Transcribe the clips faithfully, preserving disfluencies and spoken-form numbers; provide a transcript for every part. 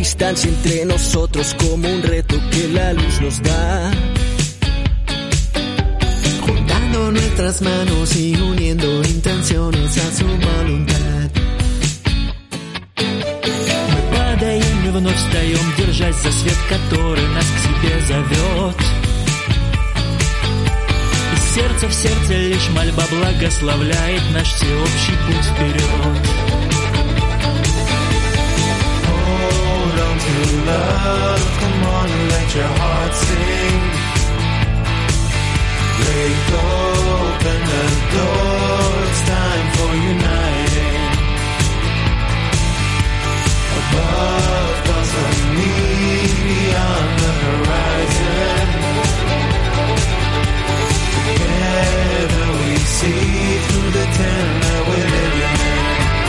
distancia entre nosotros como un reto que la luz nos da. Juntando nuestras manos y uniendo intenciones a su voluntad. Мы падаем и вновь встаем, держась за свет, который нас к себе зовет. Из сердца в сердце лишь мольба благословляет наш всеобщий путь вперед. Hold on to love, come on and let your heart sing. Break open the door, it's time for uniting. Above, cause of me, beyond the horizon. Together we see through the tent that we're living in.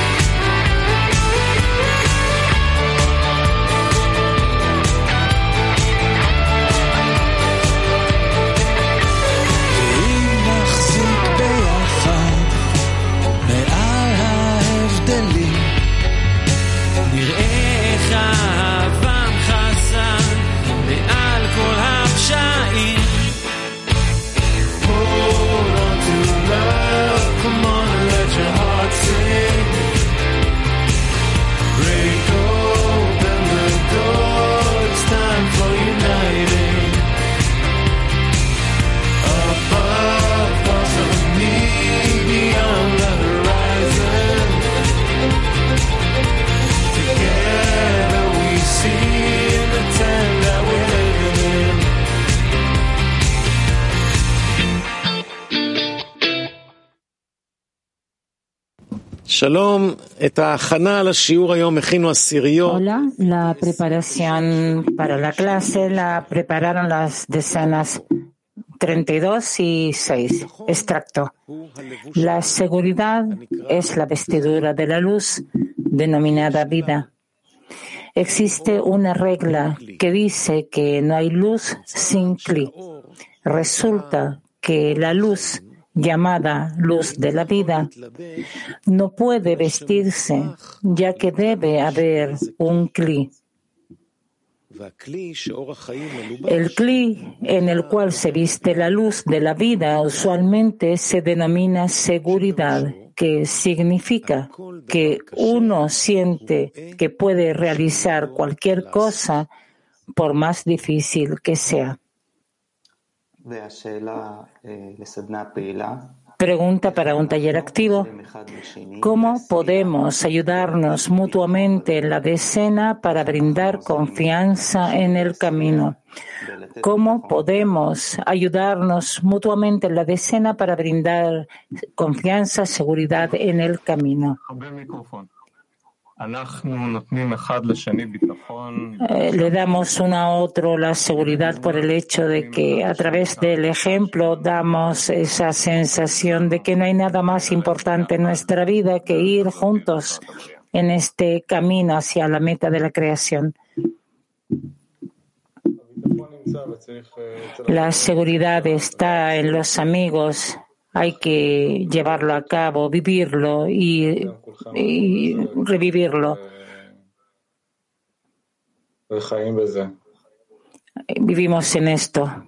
נראה איך אהבם חזן מעל כל הפשעים. Hold on to love, come on and let your heart sing. Break open the door, it's time for uniting. Above, cause of me, beyond the horizon. Together we see in the tent that we're living in. שלום, את ההכנה על השיעור היום הכינו עשיריות. Hola, la preparación para la clase la prepararon las decenas treinta y dos y seis. Extracto. La seguridad es la vestidura de la luz denominada vida. Existe una regla que dice que no hay luz sin Kli. Resulta que la luz, llamada luz de la vida, no puede vestirse, ya que debe haber un Kli. El Kli en el cual se viste la luz de la vida usualmente se denomina seguridad, que significa que uno siente que puede realizar cualquier cosa por más difícil que sea. Pregunta para un taller activo. ¿Cómo podemos ayudarnos mutuamente en la decena para brindar confianza en el camino? ¿Cómo podemos ayudarnos mutuamente en la decena para brindar confianza, seguridad en el camino? Eh, le damos uno a otro la seguridad por el hecho de que a través del ejemplo damos esa sensación de que no hay nada más importante en nuestra vida que ir juntos en este camino hacia la meta de la creación. La seguridad está en los amigos. Hay que llevarlo a cabo, vivirlo y, y revivirlo. Vivimos en esto.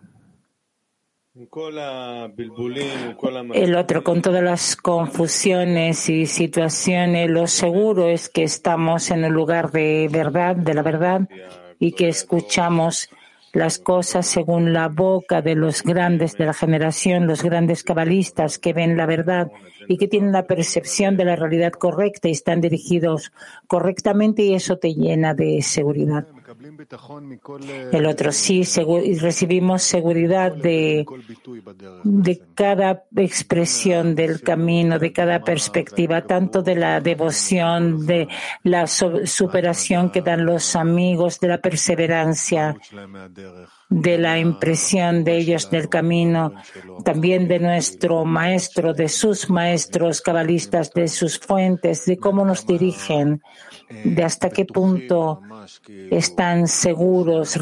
El otro, con todas las confusiones y situaciones, lo seguro es que estamos en un lugar de verdad, de la verdad, y que escuchamos las cosas según la boca de los grandes de la generación, los grandes cabalistas que ven la verdad y que tienen la percepción de la realidad correcta y están dirigidos correctamente, y eso te llena de seguridad. El otro, sí, segu- recibimos seguridad de, de cada expresión del camino, de cada perspectiva, tanto de la devoción, de la so- superación que dan los amigos, de la perseverancia, de la impresión de ellos del camino, también de nuestro maestro, de sus maestros cabalistas, de sus fuentes, de cómo nos dirigen, de hasta qué punto están seguros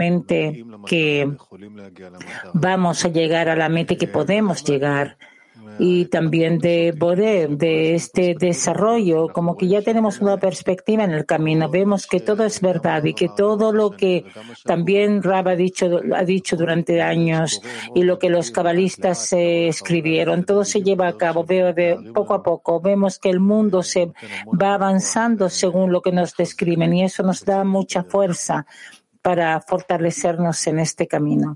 realmente que vamos a llegar a la meta y que podemos llegar y también de Boré, de este desarrollo, como que ya tenemos una perspectiva en el camino. Vemos que todo es verdad y que todo lo que también Rab ha dicho, ha dicho durante años y lo que los cabalistas eh, escribieron, todo se lleva a cabo. Veo, veo, poco a poco vemos que el mundo se va avanzando según lo que nos describen y eso nos da mucha fuerza para fortalecernos en este camino.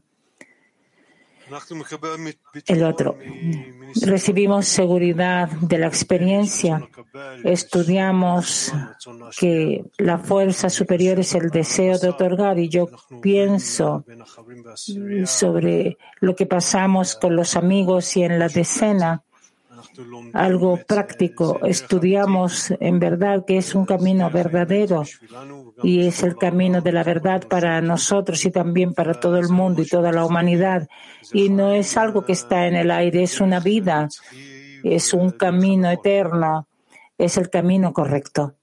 El otro, recibimos seguridad de la experiencia, estudiamos que la fuerza superior es el deseo de otorgar y yo pienso sobre lo que pasamos con los amigos y en la decena. Algo práctico, estudiamos en verdad que es un camino verdadero y es el camino de la verdad para nosotros y también para todo el mundo y toda la humanidad. Y no es algo que está en el aire, es una vida, es un camino eterno, es el camino correcto.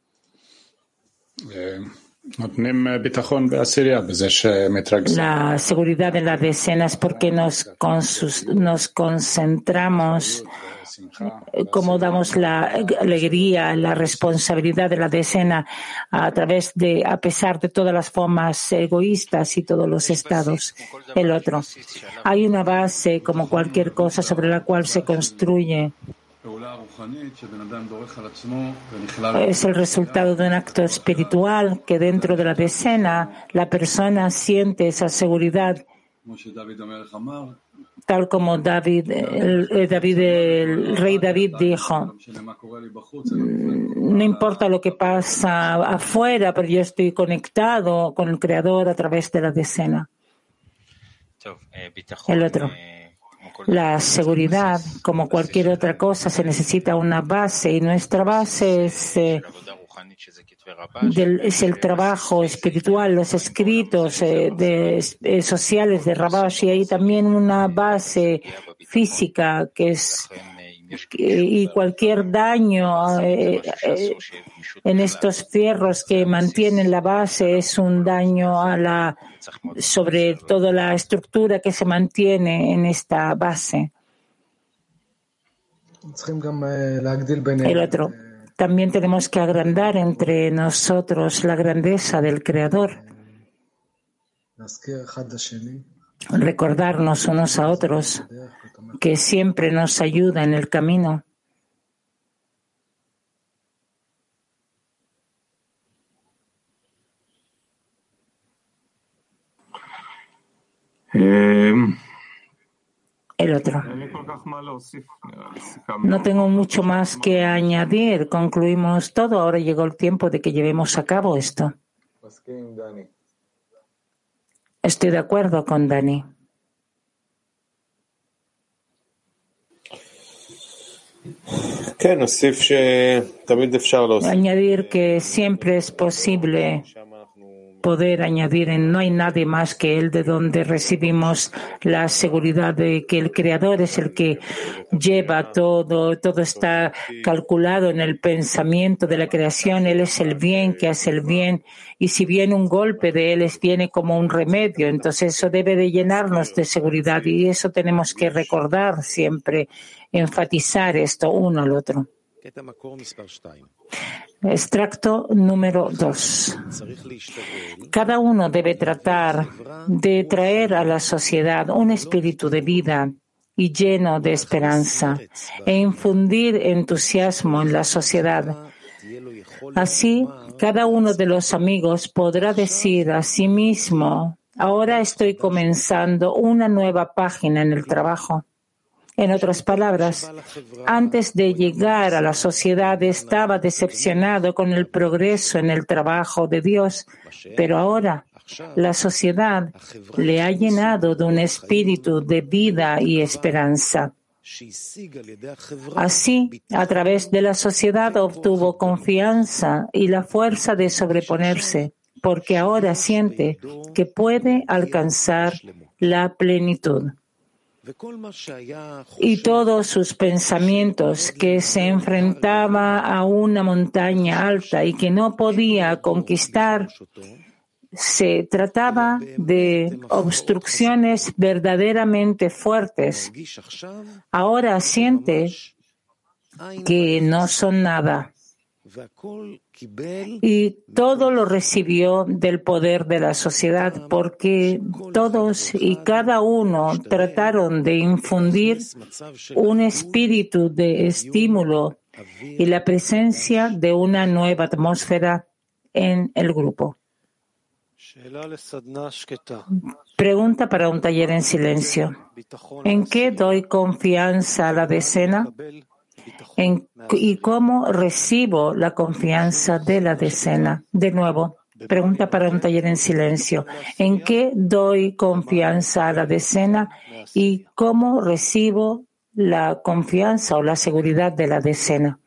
La seguridad de la decena es porque nos, consus, nos concentramos, como damos la alegría, la responsabilidad de la decena a través de, a pesar de todas las formas egoístas y todos los estados. El otro, hay una base como cualquier cosa sobre la cual se construye. Es el resultado de un acto espiritual que dentro de la decena la persona siente esa seguridad, tal como David, el, David, el rey David dijo, no importa lo que pasa afuera, pero yo estoy conectado con el Creador a través de la decena. El otro. La seguridad, como cualquier otra cosa, se necesita una base y nuestra base es, eh, del, es el trabajo espiritual, los escritos eh, de, eh, sociales de Rabash y hay también una base física que es y cualquier daño eh, eh, en estos fierros que mantienen la base es un daño a la, sobre toda la estructura que se mantiene en esta base. El otro, también tenemos que agrandar entre nosotros la grandeza del Creador, recordarnos unos a otros que siempre nos ayuda en el camino. Eh, el otro. No tengo mucho más que añadir. Concluimos todo. Ahora llegó el tiempo de que llevemos a cabo esto. Estoy de acuerdo con Dani. Añadir que siempre es posible poder añadir en no hay nadie más que Él, de donde recibimos la seguridad de que el Creador es el que lleva todo, todo está calculado en el pensamiento de la creación, Él es el bien que hace el bien, y si viene un golpe de Él, es viene como un remedio, entonces eso debe de llenarnos de seguridad, y eso tenemos que recordar siempre, enfatizar esto uno al otro. Extracto número dos. Cada uno debe tratar de traer a la sociedad un espíritu de vida y lleno de esperanza e infundir entusiasmo en la sociedad. Así, cada uno de los amigos podrá decir a sí mismo, ahora estoy comenzando una nueva página en el trabajo. En otras palabras, antes de llegar a la sociedad estaba decepcionado con el progreso en el trabajo de Dios, pero ahora la sociedad le ha llenado de un espíritu de vida y esperanza. Así, a través de la sociedad obtuvo confianza y la fuerza de sobreponerse, porque ahora siente que puede alcanzar la plenitud. Y todos sus pensamientos, que se enfrentaba a una montaña alta y que no podía conquistar, se trataba de obstrucciones verdaderamente fuertes. Ahora siente que no son nada. Y todo lo recibió del poder de la sociedad, porque todos y cada uno trataron de infundir un espíritu de estímulo y la presencia de una nueva atmósfera en el grupo. Pregunta para un taller en silencio. ¿En qué doy confianza a la decena? En, ¿Y cómo recibo la confianza de la decena? De nuevo, pregunta para un taller en silencio. ¿En qué doy confianza a la decena? ¿Y cómo recibo la confianza o la seguridad de la decena?